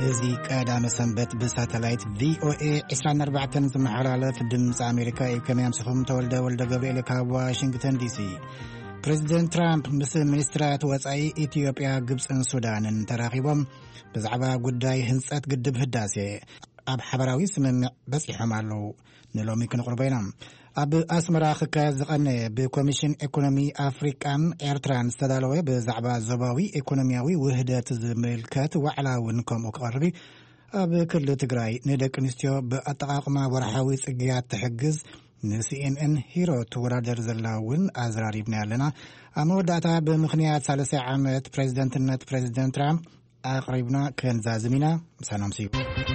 ازي قدام سنبت بساتلايت VOA 24 زمحلالة في دمس أمريكا كم يمسخهم تولد قبل كاب واشنطن دي سي. بريزيدنت ترامب مثل منسترات وصاي إثيوبيا قبص السودان تراقبهم بزعبا قداي هنسات قدب هداسي أب حبراوي سمم بس يحملوا نلومي كنقربينام أب أسمرا خكاز غني بكوميشن إيكونومي أفريكان إيرتران استدالوي بزعبا زباوي إيكونومياوي وهدة زملكات وعلاونكم أقربي أب كل تقراي ندك نستيو بأطاقما ورحاوي سقيات تحجز CNN هيرو تورادر زلاون أزراري بنا لنا أمور داتا بمخنيات ثالثة عامت بريزيدنت ترامب أقربنا كان زازمينا سلام سيب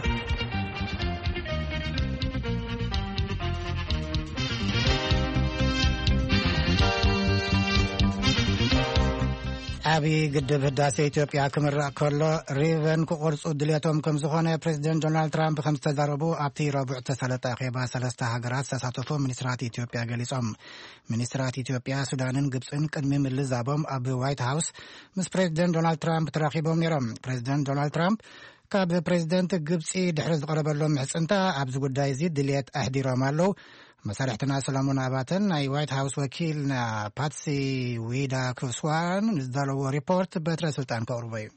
أبي قدب هداسة إثيوبيا كمرة كله ريفن كقرص دليتهم كم زخانة بريزيدنت دونالد ترامب 5 ضربوا أبتي ربع تسلط أخيبا 3 هجرات ساساتوفو منسترات إثيوبيا جلسهم منسترات إثيوبيا سودان قبصن قدمي من لزابهم أبي وايت هاوس مس بريزيدنت دونالد ترامب تراقبهم نيرم بريزيدنت دونالد ترامب كاب بريزيدنت قبصي دحرز قرب لهم حصنتا أبز قداي زيد دليت أحديرهم الله مسارحتنا سلامون أباتن أي وايت هاوس وكيلنا باتسي ويدا كروسوان نزدالو ريبورت بتر سلطان كوربي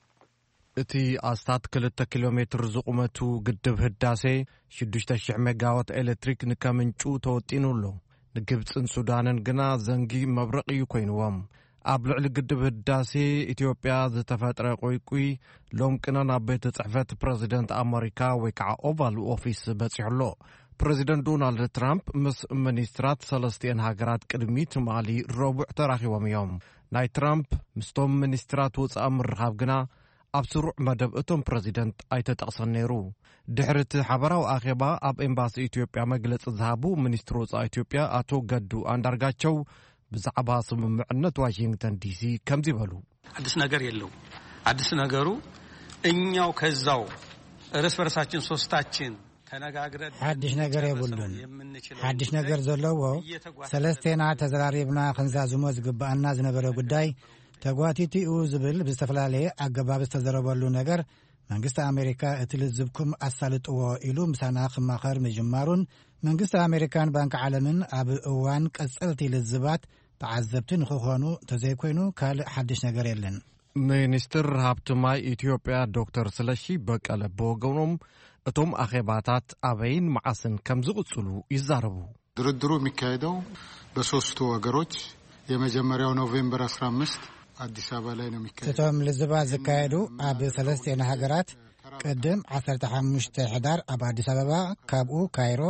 اتي أستاد 2 كيلومتر زقمتو قدب هداسي 6,000 ميجاوات إلكتريك نكامنشو توتينولو نقبصن سودانن قنا زنجي مبرقي كوينوام أبلع لقدب هداسي إثيوبيا زتفتر قوي لوم كنا نابيت صحفة بريزيدنت أمريكا ويكع أوفال أوفيس بسيحلو بريزيدنت دونالد ترامب مس منسترات 3 هاجرات قدميت مالي ربع تراخيوم يوم ناي ترامب مستوم منسترات وصا مرخاب قنا أبسرع مدب اتم بريزيدنت أيتتقصن نيرو دحرت حبراو آخبا أب إمباسي إثيوبيا مجلس الزهابو منستروس إثيوبيا أتو قدو أندرغاتشو بزعبا سممعنت واشنطن دي سي كم زيبالو አዲስ ነገር የለው አዲስ ነገሩ እኛው ከዛው እርስ በርሳችን ሶስታችን حدش نجار يقولون حدش نجار زلوا ثلاثتنا تزراريبنا خنزا زموز قبأنا زنبرة قداي تقواتي تيو زبل بستفلالي أقباب استزربالو نجار منقست أمريكا اتلزبكم أسالت إلو مسانا خماخر مجمارون منقست أمريكان بانك عالمين أب اوان كسلتي للزبات تعذبتن خوخانو تزيكوينو كال حدش نجار يلن ሚኒስትር ሀብትማይ ኢትዮጵያ ዶክተር ስለሺ በቀለ በወገኖም እቶም አኼባታት አበይን ማዓስን ከምዝቅጽሉ ይዛረቡ ድርድሩ የሚካሄደው በሶስቱ ሀገሮች የመጀመሪያው ኖቬምበር 15 አዲስ አበባ ላይ ነው የሚካሄደው እቶም ለዝባ ዝካሄዱ አብ 3 ሀገራት ቀደም 15 ህዳር አብ አዲስ አበባ ካብኡ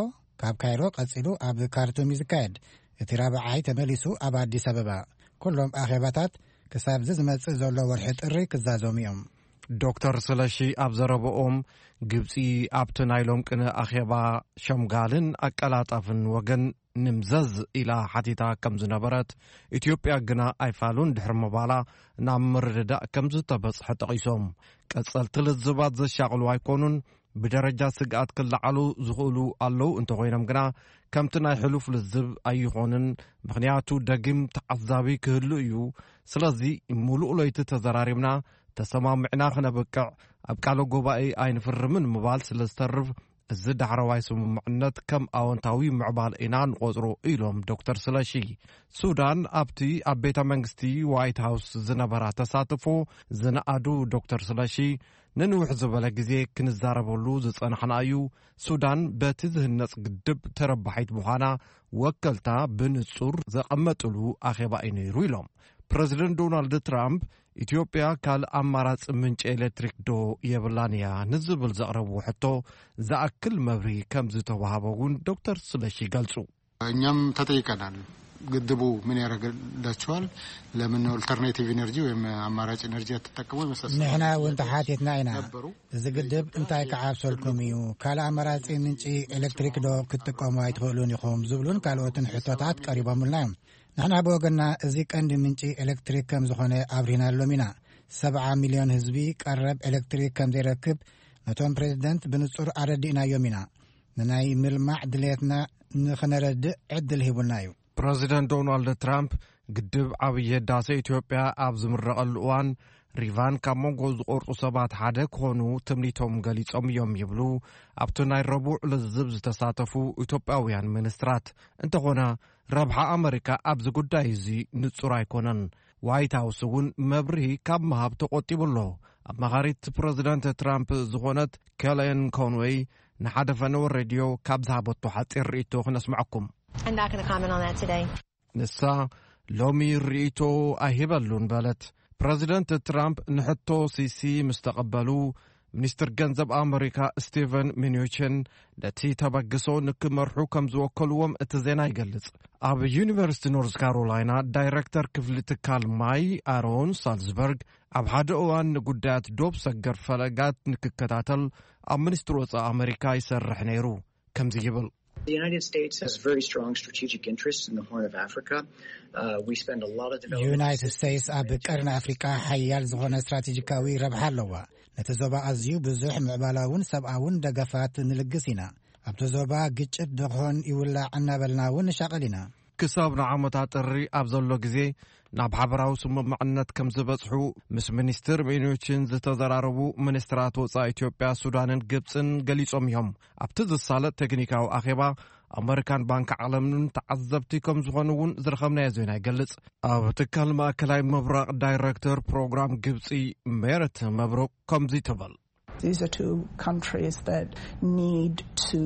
ካይሮ ቀጽሉ አብ ካርቱም ይዝካሄድ እትራባዓይ ተመሊሱ አብ አዲስ አበባ ኩሎም አኼባታት كساب زمت زولو ورح تقري كزازوم يوم دكتور سلاشي أبزربوهم جبسي أبتنايلهم كنا أخيبا شمغالن أكالاتافن وغن نمزز إلى حتيتا كمز نبرت إثيوبيا جنا أيفالون دحر مبالا نامر ردا كمز تبس حتى قيسوم كسال تلت زباد زشاقل وايكونون بدرجة سقات كل علو زغولو ألو انتو غينام جنا كمتنا حلوف للزب أيخونن مغنياتو دقم تعذابي كهلو يو سلازي مولو ليت تزراريمنا تسمامعنا خنا بكع أبقالو قبائي أين فرمن مبال سلسترف الزد عرواي سممعنات كم أونتاوي معبال إنان غزرو إلوم دكتور سلاشي سودان أبتي أبيتا منغستي وايت هاوس زنبرا تساتفو زنقادو دكتور سلاشي ننوح زبالا جزي كنزاربولو زصنحنا أيو سودان باتزه الناس قدب تربحيت بوخانا وكلتا بنصور زقمتلو أخيبا إنيرو إلوم بريزيدنت دونالد ترامب ኢትዮጵያ ካል አማራጭ ምንጭ ኤሌክትሪክ ዶ የብላንያ ንዝብል ዘቅረቡ ሕቶ ዘአክል መብሪ ከም ዝተዋሃበውን ዶክተር ስለሺ ገልጹ እኛም ተጠይቀናል ግድቡ ምን ያረጋላችኋል ለምን ኦልተርኔቲቭ ኢነርጂ ወይም አማራጭ ኢነርጂ ተጠቅሞ መሰሰ ነህና ወንተ ሓቲትና ኢና እዚ ግድብ እንታይ ከዓብሰልኩም እዩ ካል አማራጭ ምንጭ ኤሌክትሪክ ዶ ክትጠቀሙ አይትኽእሉን ኢኹም ዝብሉን ካልኦትን ሕቶታት ቀሪቦምልና نحن بوغنا ازي كاند منشي الكتريك كم زخونه ابرينا لومينا 7 مليون حزبي قرب الكتريك كم يركب نتوم بريزيدنت بنصور اردينا يومينا نناي ملمع دليتنا نخنرد عدل هبنايو بريزيدنت دونالد ترامب قدب عبي داسة إثيوبيا أبز مرقل وان ሪቫን ካብ መንጎ ዝቆርፁ ሰባት ሓደ ኮኑ ትምኒቶም ገሊጾም እዮም ይብሉ ኣብቲ ናይ ረቡዕ ልዝብ ዝተሳተፉ ኢትዮጵያውያን ሚኒስትራት እንተኾነ ረብሓ ኣሜሪካ ኣብዚ ጉዳይ እዚ ንጹር ኣይኮነን ዋይት ሃውስ እውን መብርሂ ካብ መሃብ ተቆጢቡሎ ኣመኻሪት ፕረዚደንት ትራምፕ ዝኾነት ኬለን ኮንዌይ ንሓደ ፈነወ ሬድዮ ካብ ዝሃበቶ ሓፂር ርእቶ ክነስምዐኩም ንሳ ሎሚ ርእቶ ኣይሂበሉን በለት ፕረዚደንት ትራምፕ ንሕቶ ሲሲ ምስ ተቐበሉ ሚኒስትር ገንዘብ ኣሜሪካ ስቲቨን ሚኑቺን ነቲ ተበግሶ ንክመርሑ ከም ዝወከልዎም እቲ ዜና ይገልጽ ኣብ ዩኒቨርሲቲ ኖርዝ ካሮላይና ዳይሬክተር ክፍሊ ትካል ማይ ኣሮን ሳልዝበርግ ኣብ ሓደ እዋን ንጉዳያት ዶብ ሰገር ፈለጋት ንክከታተል ኣብ ሚኒስትር ወፃኢ ኣሜሪካ ይሰርሕ ነይሩ ከምዚ ይብል The United States has very strong strategic interests in the Horn of Africa. We spend a lot of development. United States ኣብ ቀርኒ ኣፍሪካ ሓያል ዝኾነ ስትራቴጂካዊ ረብሓ ኣለዋ ነቲ ዞባ ኣዝዩ ብዙሕ ምዕባላውን ሰብኣውን ደገፋት ንልግስ ኢና ኣብቲ ዞባ ግጭት ድኾን ይውላዕ እናበልና እውን ንሻቐል ኢና ክሳብ ንዓመታት ጥሪ ኣብ ዘሎ ግዜ ናብ ሓበራዊ ስምምዕነት ከም ዝበጽሑ ምስ ሚኒስትር ሚኑቺን ዝተዘራረቡ ሚኒስትራት ወፃኢ ኢትዮጵያ ሱዳንን ግብፅን ገሊጾም እዮም ኣብቲ ዝሳለጥ ቴክኒካዊ ኣኼባ ኣሜሪካን ባንኪ ዓለምን ተዓዘብቲ ከም ዝኾኑ እውን ዝረኸብናዮ ዜና ይገልጽ ኣብ ትካል ማእከላይ ምብራቕ ዳይሬክተር ፕሮግራም ግብፂ ሜረት መብሩቅ ከምዚ ትብል These are two countries that need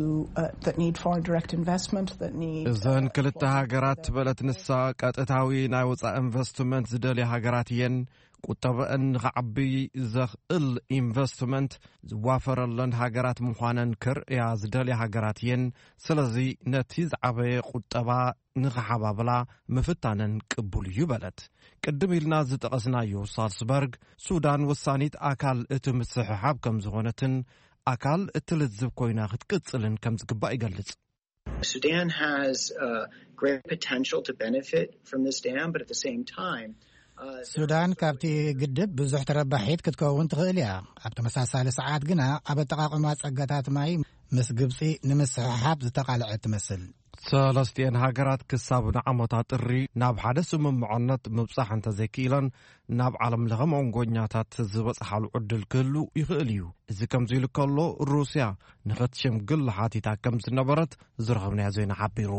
foreign direct investment that need እዘን ክልተ ሃገራት በለት ንሳ ቀጥታዊ ናይ ወፃኢ ኢንቨስትመንት ዝደልያ ሃገራት እየን ቁጠበአን ንኽዓቢ ዘኽእል ኢንቨስትመንት ዝዋፈረለን ሃገራት ምዃነን ክርእያ ዝደልያ ሃገራት እየን ስለዚ ነቲ ዝዓበየ ቁጠባ ንኽሓባብላ ምፍታነን ቅቡል እዩ በለት ቅድም ኢልና ዝጠቐስናዮ ሳልስበርግ ሱዳን ወሳኒት ኣካል እቲ ምትሕሓብ ከም ዝኾነትን ኣካል እቲ ልዝብ ኮይና ክትቅጽልን ከም ዝግባእ ይገልጽ Sudan has great potential to benefit from this dam, but at the same time ሱዳን ካብቲ ግድብ ብዙሕ ተረባሒት ክትከውን ትኽእል እያ ኣብ ተመሳሳሊ ሰዓት ግና ኣብ ኣጠቓቕማ ጸጋታት ማይ ምስ ግብፂ ንምስሕሓብ ዝተቓልዐት ትመስል ሰለስቲአን ሃገራት ክሳብ ንዓመታት ጥሪ ናብ ሓደ ስምምዕነት ምብጻሕ እንተዘይክኢለን ናብ ዓለም ለኸ መንጎኛታት ዝበጽሓሉ ዕድል ክህሉ ይኽእል እዩ እዚ ከምዚ ኢሉ ከሎ ሩስያ ንኽትሽምግል ሓቲታ ከም ዝነበረት ዝረኸብናዮ ዜና ሓቢሩ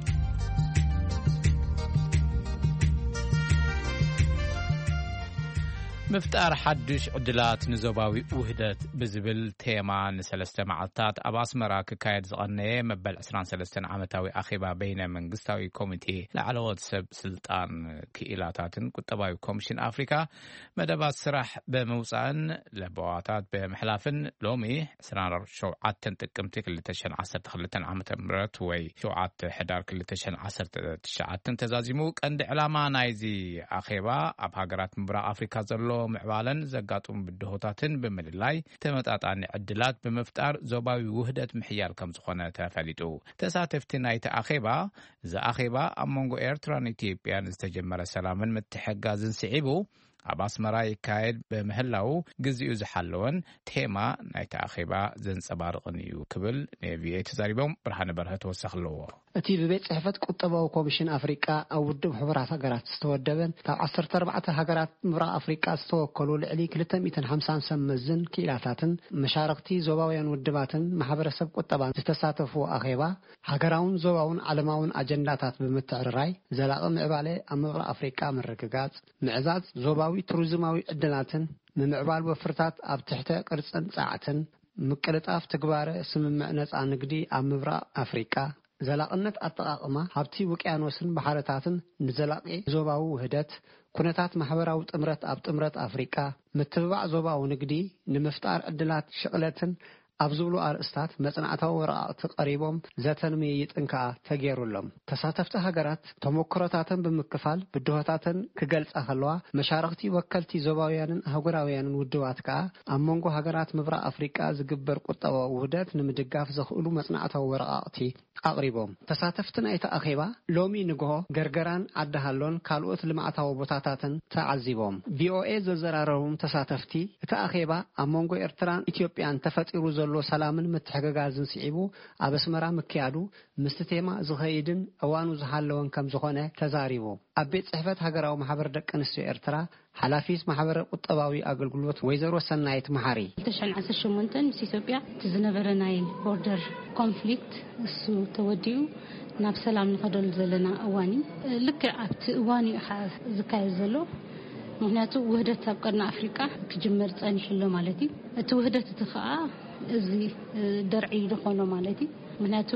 مفتار حدش عدلات نزوباوي وحدت بزبل تيما نسلسة معطات أب أسمرا كايد زغنية مبل 23 عامتاوي أخيبا بين منغستاوي كوميتي لعلوات سب سلطان كإلاتاتن كتباوي كوميشن أفريكا مدبات سراح بموسعن لبواتات بمحلافن لومي سران شوعات تنتقمتك اللي تشن 10 عامة مرات وي شوعات حدار كل تشن 10 تشعات تنتزازيموك عند علامة نايزي أخيبا أب هاقرات مبرا أفريكا زلو معوالاً زقاتهم بالدهوتاتن بمللاي تمتعطان عدلات بمفتار زوباوي وحدت محيال كم زخونة تفاليتو تساتفتنا يتأخيبا زا أخيبا أمونغو إيرتران إتيوبيان استجمر سلاماً متحقازن سعيبو أباس مراي كايد بمهلاو جزيو زحلون تيما نايت أخيبا زن سبارغنيو كبل نيفيه تزاريبهم برهان برهت وسخلوه أتي ببيت صحفة كتبة وكوميشن أفريقيا أو ودب حبرات هجرات استودبن تا 14 هجرات مرا أفريقيا استوكلوا لعلي كلتا 250 سمزن كيلاتاتن مشاركتي زوباويان ودباتن محبرسب كتبان تستساتفوا أخيبا هجراون زوباون علماون أجنداتات بمتعرراي زلاقم عبالي أمرا أفريقيا من ركقات معزات زوباوي تروزماوي عدلاتن من عبال وفرتات أب تحت قرصن ساعتن مكلتاف تقباره سممع نص نقدي أمرا أفريقيا زلاقنت أطاقما حبتي وقيانوسن بحارتاتن نزلاقي زوباو وحدت كونتات محبراو طمرت اب طمرت افريقيا متبع زوباو نقدي نمفتار عدلات شقلتن أبزولو أرستات مصنعتاو ورقات قريبهم زتنمي يطنكا تغيرولم تساتفت هاجرات تموكراتاتن بمكفال بدوهاتاتن كገልጽ አኸለዋ መሻርክቲ ወከልቲ ዞባውያንን አህጉራውያንን ውድዋትካ አመንጎ ሃገራት ምብራ አፍሪካ ዝግበር ቁጠባ ውህደት ንምድጋፍ ዘኽእሉ መጽናዕታው ወረቃቅቲ አቅሪቦም ተሳተፍትና የተአኺባ ሎሚ ንግሆ ገርገራን አዳሃሎን ካልኦት ልማዕታው ቦታታትን ተዓዚቦም ቪኦኤ ዘዘራረቡም ተሳተፍቲ የተአኺባ አመንጎ ኤርትራን ኢትዮጵያን ተፈጢሩ ዘሎ ዘሎ ሰላምን ምትሕግጋዝን ሲዒቡ ኣብ ኣስመራ ምክያዱ ምስቲ ቴማ ዝኸይድን እዋኑ ዝሃለወን ከም ዝኾነ ተዛሪቡ ኣብ ቤት ጽሕፈት ሃገራዊ ማሕበር ደቂ ኣንስትዮ ኤርትራ ሓላፊት ማሕበር ቁጠባዊ ኣገልግሎት ወይዘሮ ሰናይት መሓሪ 2018 ምስ ኢትዮጵያ ዝነበረ ናይ ቦርደር ኮንፍሊክት እሱ ተወዲኡ ናብ ሰላም ንኸደሉ ዘለና እዋኒ ልክዕ ኣብቲ እዋኒ ዝካየድ ዘሎ ምክንያቱ ውህደት ኣብ ቀርኒ ኣፍሪቃ ክጅመር ጸኒሕሎ ማለት እዩ እቲ ውህደት እቲ ከዓ እዚ ደርዒ ዝኾነ ማለት እዩ ምክንያቱ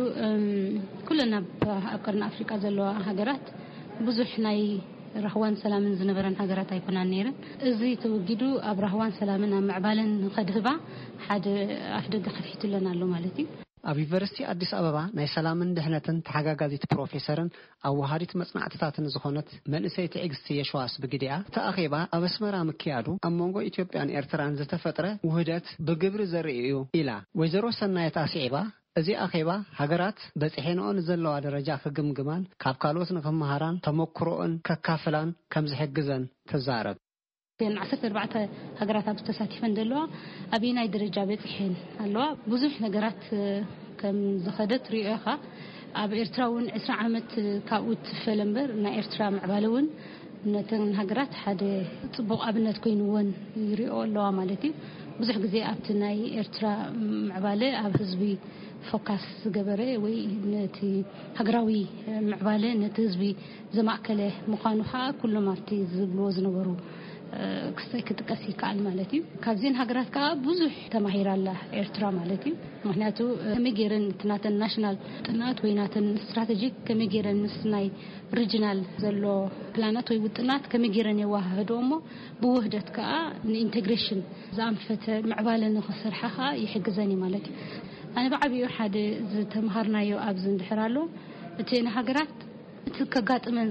ኩለና ኣብ ቀርኒ ኣፍሪቃ ዘለዋ ሃገራት ብዙሕ ናይ ረህዋን ሰላምን ዝነበረን ሃገራት ኣይኮናን ነይረን እዚ ተወጊዱ ኣብ ረህዋን ሰላምን ኣብ ምዕባለን ከድህባ ሓደ ኣፍደገ ከፊቱለና ኣሎ ማለት እዩ ኣብ ዩኒቨርሲቲ አዲስ አበባ ናይ ሰላምን ድሕነትን ተሓጋጋዚት ፕሮፌሰርን ኣብ ወሃዲት መጽናዕትታትን ዝኾነት መንእሰይ ትዕግስቲ የሸዋስ ብግዲያ ተኣኺባ ኣብ ኣስመራ ምክያዱ ኣብ መንጎ ኢትዮጵያን ኤርትራን ዝተፈጥረ ውህደት ብግብሪ ዘርኢ እዩ ኢላ ወይዘሮ ሰናይት ኣስዒባ እዚ ኣኺባ ሃገራት በጽሕኖን ዘለዋ ደረጃ ክግምግማን ካብ ካልኦት ንኽመሃራን ተመክሮን ከካፍላን ከም ዝሕግዘን ተዛረብ كان 14 هجرات أبستساتيفن دلوا أبينا درجة بتحين اللوا بزوج نجارات كم زخدت ريقها أب إرتراون 10 عامت كاوت فلمبر نا إرترا معبالون نتن هجرات حدا طبق أبنا تكونون يريقوا اللوا مالتي بزوج جزء أبتناي إرترا معبالة أب حزبي فوكس جبرة ونتي هجراوي معبالة نتزبي زماكله مخانوها كل ما تزبلوز نورو كتكسي كعل مالتي كازين هجرات كا بزح تماهير الله إرترا مالتي مهناتو كميجرن تنات الناشنال تنات ويناتن استراتيجيك كميجرن مسناي ريجنال زلو بلانات ويوتنات كميجرن يواهدومو بوهدت كا الانتجريشن زام فت معبالن خسر حخا يحجزني مالتي أنا بعبي واحد تمهرنا يو أبزن دحرالو تين هجرات تكجات من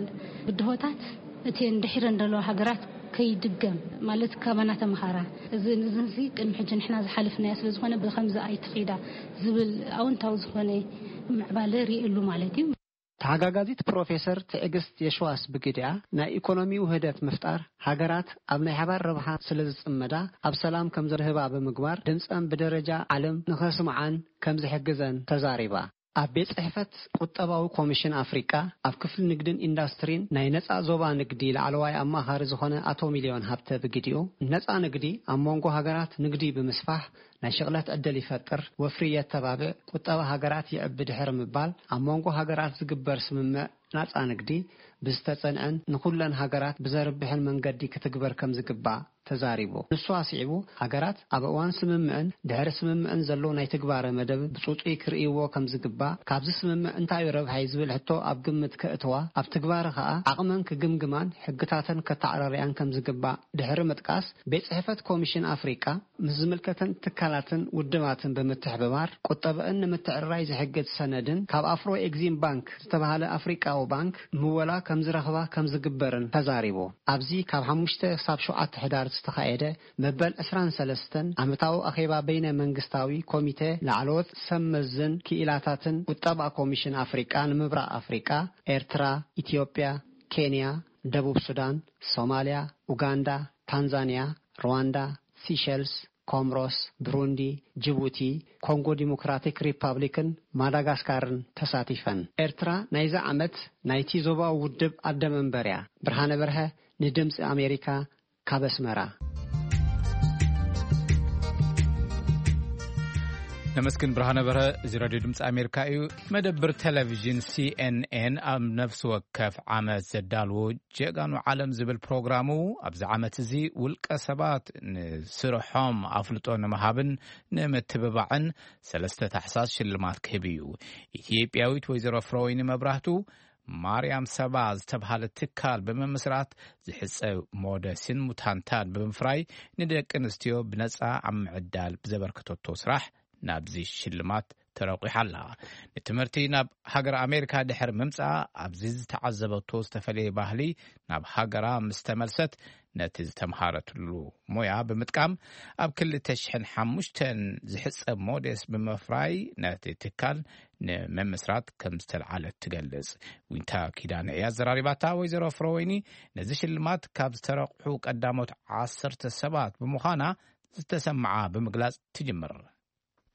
الدهوتات تين دحرن دلو هجرات كي دقم مالت كمان تمهرة زنزي كن حجن إحنا زحلفنا يسبز خنا بخمسة أي تفيدة زبل أو نتوز خنا معبالري إلو مالتي ተሓጋጋዚት ፕሮፌሰር ትዕግስት የሸዋስ ብግዲያ ናይ ኢኮኖሚ ውህደት ምፍጣር ሃገራት ኣብ ናይ ሓባር ረብሓ ስለ ዝጽመዳ ኣብ ሰላም ከም ዝርህባ ብምግባር ድምፀን ብደረጃ ዓለም ንኸስምዓን ከም ዝሕግዘን ተዛሪባ ኣብ ቤት ጽሕፈት ቁጠባዊ ኮሚሽን ኣፍሪቃ ኣብ ክፍሊ ንግድን ኢንዱስትሪን ናይ ነፃ ዞባ ንግዲ ላዕለዋይ ኣማኻሪ ዝኾነ ኣቶ ሚልዮን ሃብተ ብግዲኡ ነፃ ንግዲ ኣብ መንጎ ሃገራት ንግዲ ብምስፋሕ ናይ ሸቕለት ዕድል ይፈጥር ወፍሪ የተባብዕ ቁጠባ ሃገራት ይዕቢ ድሕሪ ምባል ኣብ መንጎ ሃገራት ዝግበር ስምምዕ ነፃ ንግዲ ብዝተጸንዐን ንኹለን ሃገራት ብዘርብሕን መንገዲ ክትግበር ከም ዝግባእ ተዛሪቡ ንሱ ኣስዒቡ ሃገራት ኣብ እዋን ስምምዕን ድሕሪ ስምምዕን ዘሎ ናይ ተግባር መደብ ብፁፁይ ክርእይዎ ከም ዝግባእ ካብዚ ስምምዕ እንታይ ረብሓይ ዝብል ሕቶ ኣብ ግምት ከእትዋ ኣብ ተግባር ከዓ ዓቕመን ክግምግማን ሕግታተን ከተዓራርያን ከም ዝግባእ ድሕሪ ምጥቃስ ቤት ጽሕፈት ኮሚሽን ኣፍሪቃ ምስ ዝምልከተን ትካላትን ውድባትን ብምትሕብባር ቁጠበአን ንምትዕርራይ ዝሕግዝ ሰነድን ካብ ኣፍሮ ኤግዚም ባንክ ዝተባሃለ ኣፍሪቃዊ ባንክ ምወላ ከም ዝረኽባ ከም ዝግበርን ተዛሪቡ ኣብዚ ካብ 5 ክሳብ 7 ሕዳር ዝተኻየደ መበል 23 ዓመታዊ ኣኼባ በይነ መንግስታዊ ኮሚቴ ላዕለዎት ሰመዝን ክኢላታትን ቁጠባ ኮሚሽን ኣፍሪቃ ንምብራቕ ኣፍሪቃ ኤርትራ ኢትዮጵያ ኬንያ ደቡብ ሱዳን ሶማሊያ ኡጋንዳ ታንዛኒያ ሩዋንዳ ሲሸልስ ኮምሮስ ብሩንዲ ጅቡቲ ኮንጎ ዲሞክራቲክ ሪፐብሊክን ማዳጋስካርን ተሳቲፈን ኤርትራ ናይዛ ዓመት ናይቲ ዞባ ውድብ ኣደመንበርያ ብርሃነ በርሀ ንድምፂ ኣሜሪካ ካብ ኣስመራ نمسكن برهانة برا زراديو دمس أمريكا مدبر تلفزيون CNN أم نفس وكف عمل زدالو جيغانو عالم زبل بروغرامو أبز عمل تزي والكسبات سرحام أفلطون مهابن نمتببعن سلسة تحساس شلمات كبيو إثيوبياويت وزيرو فروين مبراهتو ماريام سباز تبهال التكال بممسرات زحصة مودسين متانتان بمفراي ندك نستيو بنزع عم عدال بزبركتو توسراح نابزي شلمات تروقي حلا نتمرتي ناب هاجر أمريكا دحر ممسعة أبزيز تعذبوا توس تفلي باهلي ناب هاجرا مستملست نتيز تمهارة له مويا بمتقام أب كل تشحن حمشتن زحص مودس بمفراي نتي تكال نمسرات كمستل على تجلس وينتا كيدان يا زراريباتا ويزرو فرويني نزش المات كابز ترقحو قداموت 10 سبات بمخانا تسمعها بمقلاص تجمر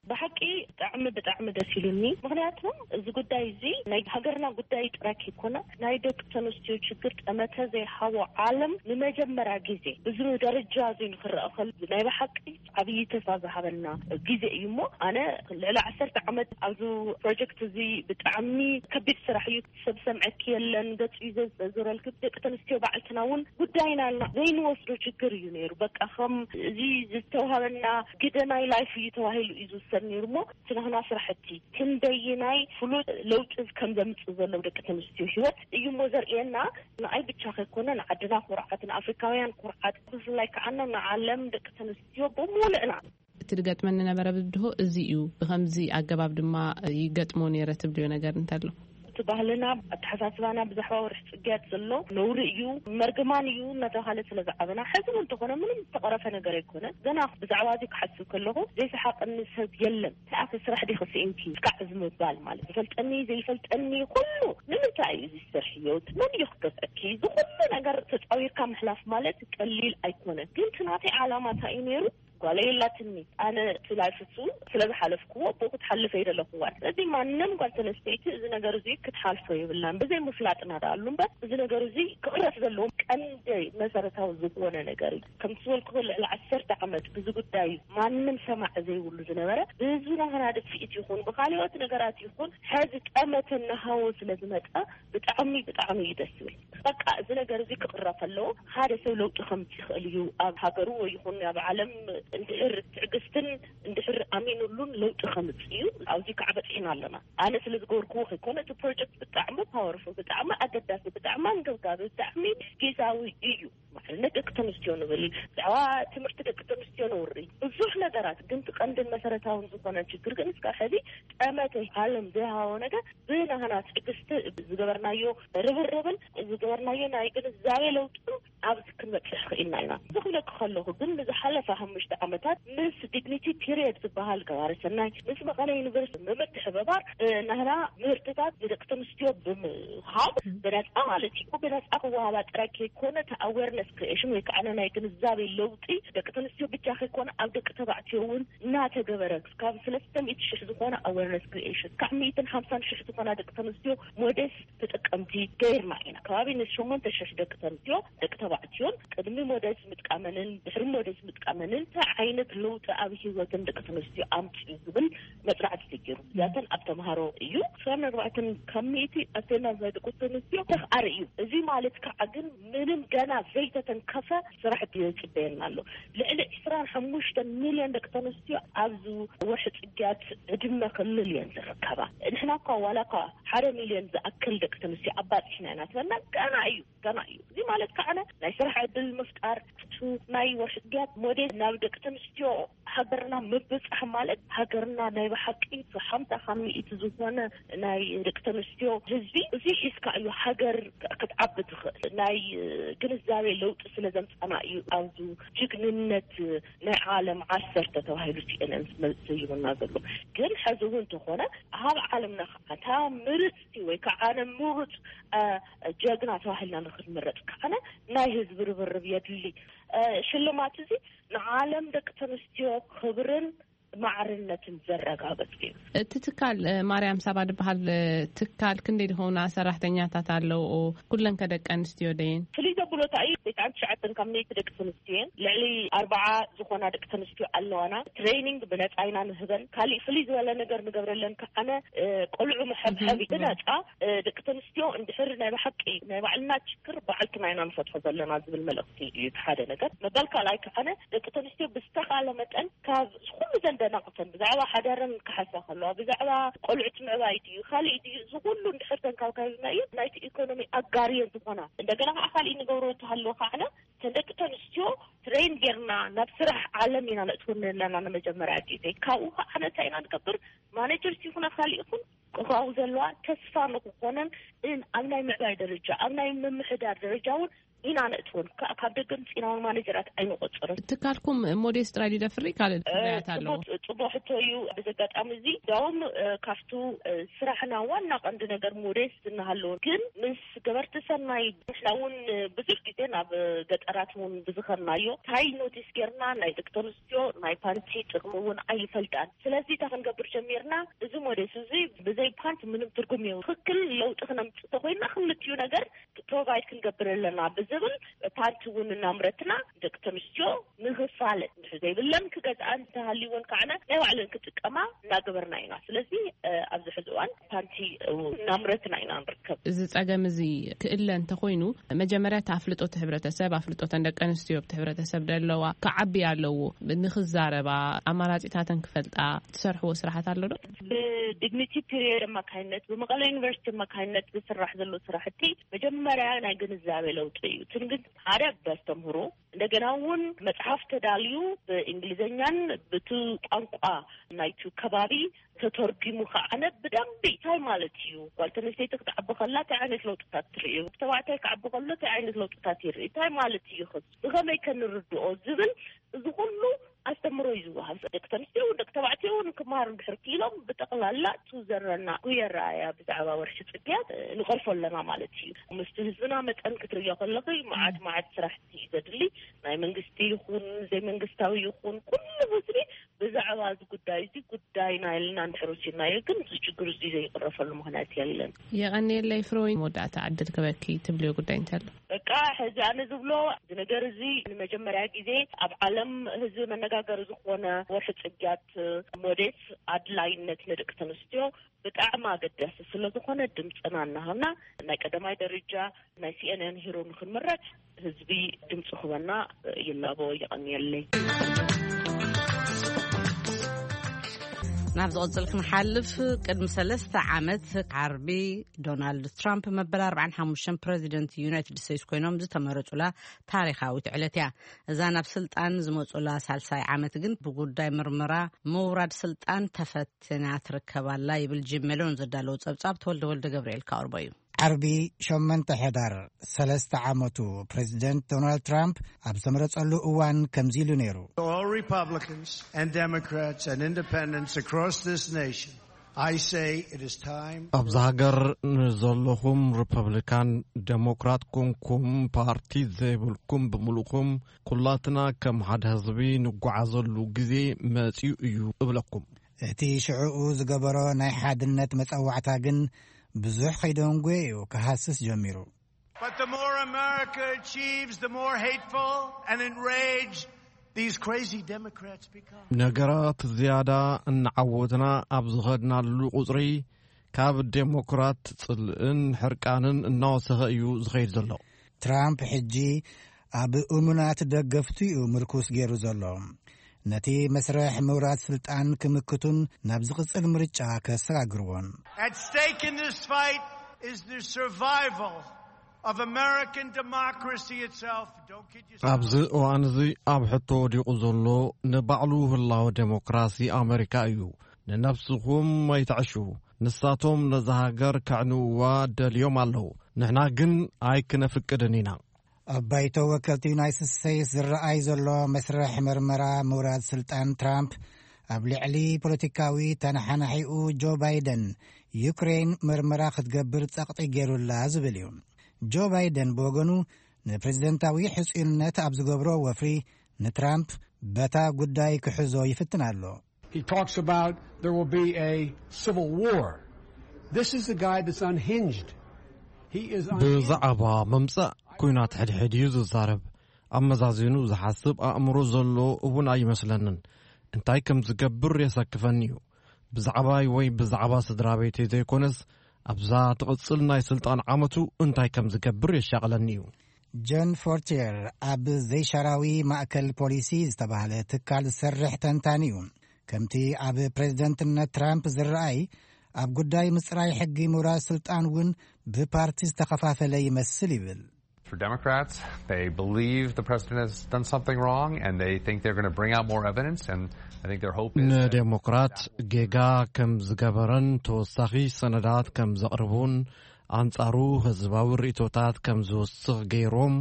بحقي بطعم دسيلني مغنياتهم እዚ ጉዳይ እዚ ናይ ሃገርና ጉዳይ ጥራክ ይኮነ ናይ ደቂ ተንስትዮ ችግር ጠመተ ዘይሓወ ዓለም ንመጀመሪያ ግዜ ብዙ ደረጃ ዝንኽረኸል ናይ በሐቂ ዓብይ ተስፋ ዝሃበና ግዜ እዩሞ ኣነ ልዕሊ 10 ዓመት ኣብዚ ፕሮጀክት እዚ ብጣዕሚ ከቢድ ስራሕ እዩ ሰብ ሰምዐክ የለን ገጽ ይዘዝረልክ ደቂ ተንስትዮ ባዕልትናውን ጉዳይና ዘይንወስዶ ችግር እዩ ነይሩ በቃ ከም እዚ ዝተዋሃበና ግደናይ ላይፍ ይተዋሂሉ እዩ ዝሰነይሩሞ ስለሆነ ስራሕቲ ክንደይናይ ፍሉጥ ለውጥ ከም ዘምጽእ ዘሎ ደቂ ተንስትዮ ህይወት እዩ ሞዘርኤና ናይ ብቻ ከኮነ ዓድና ኩርዓትን አፍሪካውያን ኩርዓት ብፍላይ ከዓና ዓለም ደቂ ተንስትዮ በሙሉና ትድገጥመን ነበረ ብድሆ እዚ እዩ በከምዚ አገባብ ድማ ይገጥሞ ነይረ ትብልዮ ነገር እንተሎ ባህልና ተሐሳስባና ብዛሕባ ወርሕ ጽግያት ዘሎ ነውሪ እዩ መርግማን እዩ ነተኻለ ስለዛዕበና ሕዝብ እንተኾነ ምንም ተቀረፈ ነገር አይኮነ ገና ብዛዕባ እዚ ክሐስብ ከለኹ ዘይሰሓቅኒ ሰብ የለን ተኣፍ ስራሕ ዲኽስኢንቲ ስካዕ ዝምባል ማለት ይፈልጠኒ ዘይፈልጠኒ ኩሉ ንምንታይ እዩ ዝሰርሕዮት ምን ይኽገጽኪ ዝኩሉ ነገር ተጻዊርካ ምሕላፍ ማለት ቀሊል አይኮነ ግን ትናቲ ዓላማ ታይ ነይሩ ጓለየላትኒ ኣነ ትላይፍሱ ስለዝሓለፍኩዎ ቦኩት ሓልፈ ይደለኹዋል እዚ ማንም ጓልተነስተይቲ እዚ ነገር እዚ ክትሓልፈ ይብላን በዘይ መስላጥና ዳሉም በት እዚ ነገር እዚ ክቅረፍ ዘለዎም ቀንዲ መሰረታዊ ዝኾነ ነገር ከም ትወልኩ ልዕሊ 10 ዓመት ብዙ ጉዳይ ማንም ሰማዕ ዘይብሉ ዝነበረ ብዙና ህናድ ፊት ይኹን በኻሊዎት ነገራት ይኹን ሕዚ ጠመተና ሃው ስለዝመጣ ብጣዕሚ ይደስብል በቃ እዚ ነገር እዚ ክቅረፍ ኣለዎ ሓደ ሰብ ለውጥ ከምጽ ይኽእል እዩ ኣብ ሃገሩ ወይ ይኹን ኣብ ዓለም እንድሕር ትዕግስትን እንድሕር ኣሚኑሉን ለውጥ ከምጽዩ ኣብዚ ከዓበጽና ኣለና ኣነ ስለዝገርኩ ከኮነ እቲ ፕሮጀክት ብጣዕሚ ፓወርፉል ብጣዕሚ ኣገዳሲ ብጣዕሚ አንገብጋቢ ብጣዕሚ ጊዜያዊ እዩ ማለት ደቂ ተንስትዮ ንብል ዛዕባ ትምህርቲ ደቂ ተንስትዮ ንውሪ ብዙሕ ነገራት ግን ቀንድን መሰረታውን ዝኾነ ችግር ግን እስካብ ሕዚ ጠመተ ዓለም ዝሃወ ነገር ብናህና ትዕግስቲ ዝገበርናዮ ርብርብን ዝገበርናዮ ናይ ግንዛቤ ለውጥ ኣብዚ ክንበጽሕ ክኢልና ኢና ዝኽለክ ከለኹ ግን ዝሓለፈ 5 ዓመታት ምስ ዲግኒቲ ፒሪየድ ዝበሃል ገባርሰናይ ምስ መቐለ ዩኒቨርሲቲ ምምትሕብባር ናህና ምህርትታት ደቂ ተንስትዮ ብምሃብ በነጻ ማለት እዩ በነጻ ክወሃባ ጥራይ ከይኮነ ኣዌርነስ ክሬሽን ወይ ከዓ ናይ ግንዛቤ ለውጢ ደቂ ተንስትዮ ብቻ ከይኮነ ኣብ ደቂ ተባዕትዮ እውን እናተገበረ ካብ 300,000 ዝኾነ ኣዌርነስ ክሬሽን ካብ 150,000 ዝኾነ ደቂ ተንስትዮ ሞዴስ ተጠቀምቲ ገይርና ኢና ከባቢ ን8,000 ደቂ ተንስትዮ ደቂ ተባዕትዮን ቅድሚ ሞዴስ ምጥቃመንን ድሕሪ ሞዴስ ምጥቃመንን ዓይነት ለውጥ ኣብ ህይወትን ደቂ ተንስትዮ ኣምጽኡ ዝብል መጽናዕቲ ትገይሩ ዛተን ኣብ ተምሃሮ እዩ ሰነርባትን ከሚቲ ኣተና ደቂ ተንስትዮ ተኽኣር እዩ እዚ ማለት ከዓ ግን ምንም ገና ዘይተተንከፈ ስራሕ ይጽበየና ኣሎ ልዕሊ 25 ሚልዮን ደቂ ተንስትዮ ኣብዚ ወርሒ ጽግያት ዕድመ ክልል እየን ዝርከባ ንሕና እኳ ዋላካ 1 ሚልዮን ዝኣክል ደቂ ተንስትዮ ኣባፂሕና ኢና ትበና ገና እዩ እዚ ማለት ከዓ ናይ ስራሕ ዕድል ምፍጣር ናይ ወርሒ ጽግያት ሞዴል ናብ ደቂ ተንስትዮ ሃገርና ምብጽሕ ማለት ሃገርና ናይ በሐቂ 50% ዝኾነ ናይ ደቂ ተንስትዮ ህዝቢ እዚ እስካ እዩ ሃገር ክትዓቢ ትኽእል ናይ ግንዛቤ ለውጥ ስለዘምጻና እዩ ኣብዚ ጅግንነት ናይ ዓለም 10 ተባሂሉ ሲኤንኤን ዘይብና ዘሎ ግን ሕዚ እውን ተኾነ ኣብ ዓለምና ከዓ ምርጽቲ ወይ ከዓ ምሩጽ ጀግና ተባሂልና ንኽንመረጽ ከዓ ናይ ህዝቢ ርብርብ የድሊ ሽልማት እዚ ንዓለም ደቂ ተንስትዮ ክብርን ማዕርነትን ዘረጋግጽ እዩ እቲ ትካል ማርያም ሳባ ድበሃል ትካል ክንደይ ዝኾና ሰራሕተኛታት ኣለዎ ኩለን ከደቂ ኣንስትዮ ደየን ፍልይ ዘብሎታ እዩ ቤት ሸዓተን ካብ ነይቲ ደቂ ተንስትዮ ልዕሊ 40 ዝኾና ደቂ ተንስትዮ ኣለዋና ትሬኒንግ ብነጻ ኢና ንህበን ካሊእ ፍልይ ዝበለ ነገር ንገብረለን ከዓነ ቆልዑ መሐብሐቢ ብነጻ ደቂ ተንስትዮ እንድሕር ናይ በሐቂ ናይ ባዕልና ችግር ባዕልትና ኢና ንፈትሖ ዘለና ዝብል መልእኽቲ እዩ ሓደ ነገር መበል ካልኣይ ከዓነ ደቂ ተንስትዮ ብዝተኻለ መጠን ካብ ኩሉ ዘንደናቕተን ብዛዕባ ሓዳርን ክሓሳ ከለዋ ብዛዕባ ቆልዑት ምዕባይ እዩ ካሊእ እዩ ዝኩሉ እንድሕር ተንከባከቢና እዩ ናይቲ ኢኮኖሚ ኣጋርየን ዝኾና እንደገና ከዓ ካሊእ ንገብሮ ተሃለወ ከዓነ ደቂ ተንስትዮ ትሬን ጌርና ናብ ስራሕ ዓለም ኢና ነእትውን ዘለና ንመጀመርያ ግዜ ካብኡ ከዓ እንታይ ኢና ንገብር ማኔጀርስ ይኹን ካሊእ ይኹን ካብኡ ዘለዋ ተስፋ ንክኾነን ኣብ ናይ ምዕባይ ደረጃ ኣብ ናይ ምምሕዳር ደረጃ እውን ኢና ነጥውን ካብደገም ፂናውን ማኔጀራት አይንቆጽርን ትካልኩም ሞዴስ ጥራይ ደፍሪ ካለ ያታለው ጽቡቅ ሕቶዩ በዘጋጣም እዚ ዳውም ካፍቱ ስራሕና ዋና ቀንዲ ነገር ሞዴስ እናሃለው ግን ምስ ገበርተ ሰናይ ስለውን ብዙሕ ጊዜ ናብ ገጠራትውን ብዝኸናዮ ታይ ኖቲስ ጌርና ናይ ዶክተርስትዮ ናይ ፓንቲ ጥቅሙን አይፈልጣን ስለዚህ ተኸንገብር ጀሚርና እዚ ሞዴስ እዚ በዘይ ፓንት ምንም ትርጉም የው ትክክል ለውጥ ክነምጽ ተኮይና ክምትዩ ነገር ፕሮቫይድ ክንገብርለና ብዝብል ፓንቲውን እናምረትና ዶክተርስትዮ ንኽፋለ ዘይብለን ክገዛን ተሃሊውን ካዕነ ናይ ባዕለን ክጥቀማ እናገበርና ኢና ስለዚህ ኣብዚ ሕዝዋን ፓንቲ እናምረትና ኢና ንርከብ እዚ ጸገም እዚ ክእለን ተኮይኑ መጀመርያ ተፍልጦት ሕብረተሰብ አፍልጦት እንደቀንስትዮ ሕብረተሰብ ደለዋ ከዓቢ ያለው ንኽዛረባ አማራጭታተን ክፈልጣ ተሰርሕዎ ስራሕት ኣሎ ዶ ዲግኒቲ ፒሪየድ ማካይነት በመቀለ ዩኒቨርሲቲ ማካይነት በስራሕ ዘሎ ስራሕቲ መጀመርያ ናይ ግንዛቤ ለውጥ እዩ ትንግት ሓደ በስተምሮ እንደገናውን መጽሐፍ ተዳልዩ በእንግሊዘኛን በቱ ቋንቋ ናይቱ ከባቢ ተተርጉሙ ካዕነ በደንብ ታይ ማለት እዩ ወልተነስተይ ተዓቢ ከላ ታይ ዓይነት ለውጥታት ትርእዩ ተባዕታይ ከዓቢ ከላ ታይ ዓይነት ለውጥታት ይርኢ ታይ ማለት እዩ ብኸመይ ከንርድኦ ዝብል እዚ ሁሉ አስተምሮ ይዝዋል ዶክተርስትዮ ዶክተባዕትዮ ከማር ብሕርኪሎም በጠቅላላ ትዘረና ኩየራያ ብዛዕባ ወርሽ ጽግያት ንቆርፈለና ማለት እዩ ምስቲ ህዝብና መጠን ክትርዮ ከለኺ ማዓት ስራሕቲ ዘድሊ ናይ መንግስቲ ይኹን ዘይ መንግስታዊ ይኹን ኩሉ ህዝቢ ብዛዕባ እዚ ጉዳይ ናይልና ንሕሩሲና ግን ችግር እዚ ዘይቀረፈሉ ምክንያት የለን የቀኔለይ ፍሮይ ሞዳታ ዓድል ከበኪ ትብልዮ ጉዳይ እንተሎ በቃ ህዛነ ዝብሎ ዝነገር እዚ ንመጀመርያ ጊዜ ኣብ ዓለም ህዝብ መነጋገር ዝኾነ ወርሒ ጽግያት ሞዴስ አድላይነት ንደቂ ተንስትዮ በጣም አገዳሲ ስለዝኾነ ድምጽና እናሃና ናይ ቀዳማይ ደረጃ ናይ CNN ሂሮ ንክንመረጥ ህዝቢ ድምጽ ኽበና ይላቦ ይቀኒየለይ ናብ ዝቕጽል ክንሓልፍ ቅድሚ 3 ዓመት ዓርቢ ዶናልድ ትራምፕ መበል 45 ፕሬዚደንት ዩናይትድ ስቴትስ ኮይኖም ዝተመረጹላ ታሪኻዊት ዕለት እያ እዛ ናብ ስልጣን ዝመጹላ ሳልሳይ ዓመት ግን ብጉዳይ ምርመራ ምውራድ ስልጣን ተፈትና ትርከባላ ይብል ጂም ሜሎን ዘዳለው ጸብጻብ ተወልደ ገብርኤል ካርቦ እዩ ዓርቢ 8 ሕዳር 3 ዓመቱ ፕሬዚደንት ዶናልድ ትራምፕ ኣብ ዝተመረጸሉ እዋን ከምዚ ኢሉ ነይሩ All Republicans and Democrats and independents across this nation I say it is time ኣብዚ ሃገር ንዘለኹም ሪፐብሊካን ዴሞክራት ኩንኩም ፓርቲ ዘይብልኩም ብምሉኹም ኩላትና ከም ሓደ ህዝቢ ንጓዓዘሉ ግዜ መጺኡ እዩ እብለኩም እቲ ሽዑኡ ዝገበሮ ናይ ሓድነት መጻዋዕታ ግን ብዙሕ ከይደንጎዩ ከሃስስ ጀሚሩ But the more America achieves the more hateful and enraged these crazy Democrats become ነገራት ዝያዳ እንዓወትና ኣብ ዝኸድናሉ ቁጽሪ ካብ ዴሞክራት ጽልእን ሕርቃንን እናወሰኸ እዩ ዝኸይድ ዘሎ ትራምፕ ሕጂ ኣብ እሙናት ደገፍቲኡ ምርኩስ ገይሩ ዘሎ ነቲ መስርሕ ምውራድ ስልጣን ክምክቱን ናብ ዝቕጽል ምርጫ ከሰጋግርዎን At stake in this fight is the survival of American democracy itself. Don't kid yourself. ኣብዚ እዋን እዚ ኣብ ሕቶ ወዲቑ ዘሎ ንባዕሉ ህላዊ ዴሞክራሲ ኣሜሪካ እዩ ንነፍስኹም ኣይትዕሹ ንሳቶም ነዛ ሃገር ከዕንውዋ ደልዮም ኣለዉ ንሕና ግን ኣይክነፍቅድን ኢና ኣብ ባይቶ ወከልቲ ዩናይትድ ስቴትስ ዝረአይ ዘሎ መስርሕ ምርመራ ምውራድ ስልጣን ትራምፕ ኣብ ልዕሊ ፖለቲካዊ ተነሓናሒኡ ጆ ባይደን ዩክሬን ምርመራ ክትገብር ጸቕጢ ገይሩላ ዝብል እዩ ጆ ባይደን ብወገኑ ንፕሬዚደንታዊ ሕጹንነት ኣብ ዝገብሮ ወፍሪ ንትራምፕ በታ ጉዳይ ክሕዞ ይፍትን ኣሎ He talks about there will be a civil war. This is the guy that's unhinged. He is ብዛዕባ መምጻእ ኩናት ሕድሕድ እዩ ዝዛረብ ኣመዛዚኑ ዝሓስብ ኣእምሮ ዘሎ እውን ኣይመስለንን እንታይ ከም ዝገብር የሰክፈኒ እዩ ብዛዕባይ ወይ ብዛዕባ ስድራ ቤተይ ዘይኮነስ ኣብዛ ትቕጽል ናይ ስልጣን ዓመቱ እንታይ ከም ዝገብር የሻቕለኒ እዩ ጆን ፎርቲየር ኣብ ዘይሻራዊ ማእከል ፖሊሲ ዝተባህለ ትካል ዝሰርሕ ተንታኒ እዩ ከምቲ ኣብ ፕሬዚደንትነት ትራምፕ ዝረአይ ኣብ ጉዳይ ምጽራይ ሕጊ ምውራድ ስልጣን እውን ብፓርቲ ዝተኸፋፈለ ይመስል ይብል For Democrats, they believe the president has done something wrong and they think they're going to bring out more evidence and I think their hope is ንዴሞክራት ጌጋ ከም ዝገበረን ተወሳኺ ሰነዳት ከም ዘቕርቡን ኣንጻሩ ህዝባዊ ርእቶታት ከም ዝወስኽ ገይሮም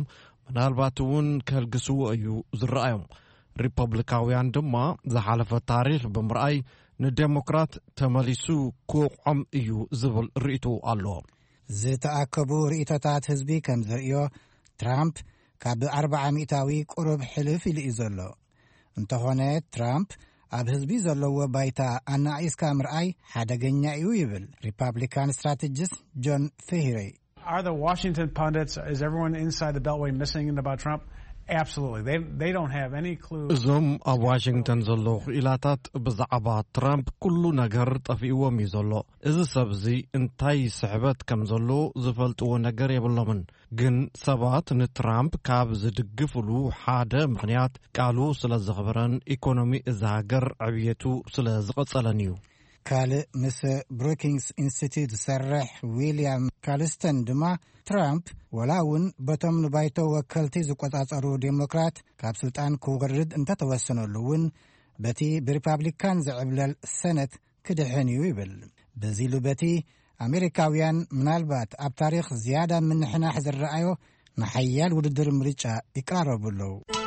ምናልባት እውን ከልግስዎ እዩ ዝረአዮም ሪፐብሊካውያን ድማ ዝሓለፈ ታሪኽ ብምርኣይ ንዴሞክራት ተመሊሱ ክቆም እዩ ዝብል ርእይቶ ኣሎ ዝተኣከቡ ርእይቶታት ህዝቢ ከም ዘርእዮ ትራምፕ ካብ 400ዊ ቁሩብ ሕልፍ ኢሉ ዘሎ እንተኾነ ትራምፕ ኣብ ህዝቢ ዘለዎ ባይታ ኣናኢስካ ምርኣይ ሓደገኛ እዩ ይብል ሪፐብሊካን ስትራቴጂስት ጆን ፌሂሬ Are the Washington pundits, is everyone inside the Beltway missing about Trump? Absolutely. They don't have any clue. እዞም ኣብ ዋሽንግተን ዘሎ ኢላታት ብዛዕባ ትራምፕ ኩሉ ነገር ጠፊእዎም እዩ ዘሎ እዚ ሰብዚ እንታይ ስሕበት ከም ዘሎ ዝፈልጥዎ ነገር የብሎምን ግን ሰባት ንትራምፕ ካብ ዝድግፍሉ ሓደ ምክንያት ቃሉ ስለ ዘኽብረን ኢኮኖሚ እዚ ሃገር ዕብየቱ ስለ ዝቐጸለን እዩ ካልእ ምስ ብሩኪንግስ ኢንስቲትዩት ዝሰርሕ ዊልያም ካልስተን ድማ ትራምፕ ወላ እውን በቶም ንባይቶ ወከልቲ ዝቆጻጸሩ ዴሞክራት ካብ ስልጣን ክውርድ እንተተወሰነሉ እውን በቲ ብሪፐብሊካን ዝዕብለል ሰነት ክድሕን እዩ ይብል በዚሉ በቲ ኣሜሪካውያን ምናልባት ኣብ ታሪኽ ዝያዳ ምንሕናሕ ዝረአዮ ንሓያል ውድድር ምርጫ ይቃረቡሉ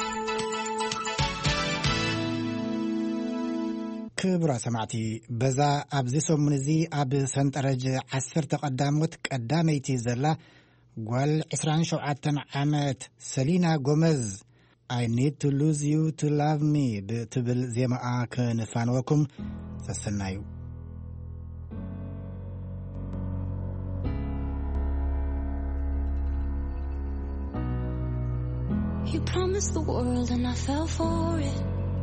ክብራ ሰማዕቲ በዛ ኣብዚ ሰሙን እዚ ኣብ ሰንጠረዥ 10 ቀዳሞት ቀዳመይቲ ዘላ ጓል 27 ዓመት ሰሊና ጎመዝ I need to lose you to love me ብትብል ዜማኣ ክንፋንወኩም ተሰናዩ You promised the world and I fell for it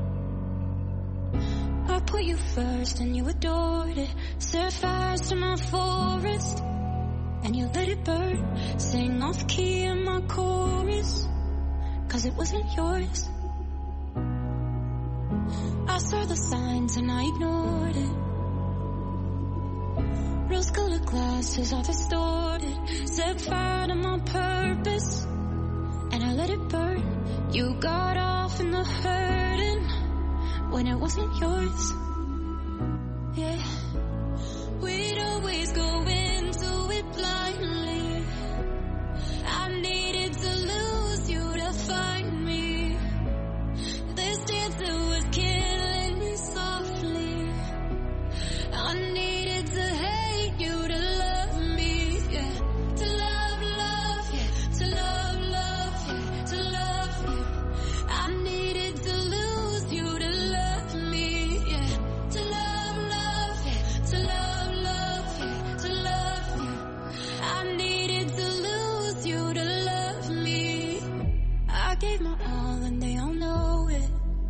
I put you first and you adored it Set fires to my forest And you let it burn Sing off key in my chorus Cause it wasn't yours I saw the signs and I ignored it Rose-colored glasses are distorted Set fire to my purpose And I let it burn You got off in the hurting When it wasn't yours Yeah We'd always go into it blindly I needed to lose you to find me This dancer was killing me softly I needed to hate you to love me Yeah To love, love, yeah To love, love, yeah To love you I needed to lose you to love me Yeah To love, love, yeah To love, love, yeah To love you I needed to lose you to love me I gave my all and they all know it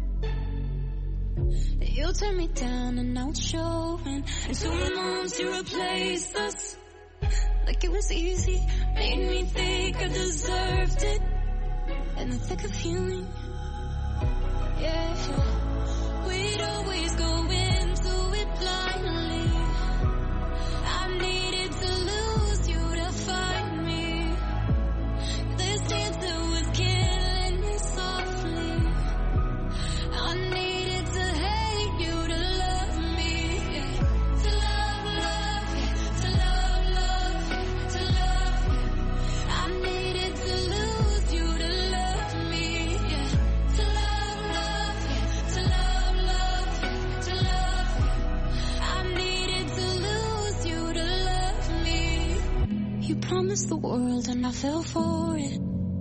You turned me down and now it's showing And 2 months you replaced us Like it was easy Made me think I deserved it In the thick of healing Yeah We'd always go into it blindly I needed to lose you to find me This dancer was killing me softly I needed to hate you to love me yeah. To love, love, yeah. To love, love, yeah. To love you I needed to lose you to love me yeah. To love, love, yeah. To love, love, yeah. To love you I needed to lose you to love me You promised the world and I fell for it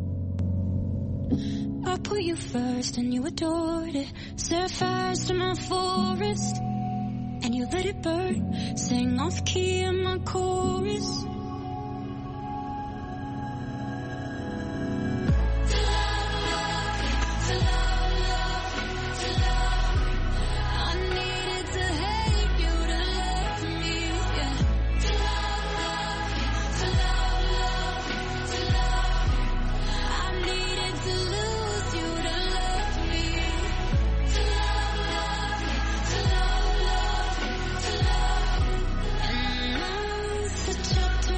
I put you first and you adored it Set fires to my forest And you let it burn Sing off key in my chorus To love, love, to love, love, to love I needed to hate you to love me yeah. To love, love, to love, love, to love I needed to lose you to love me To love, love, to love, love, to love And now it's a chapter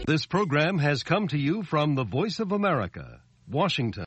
This program has come to you from the Voice of America, Washington.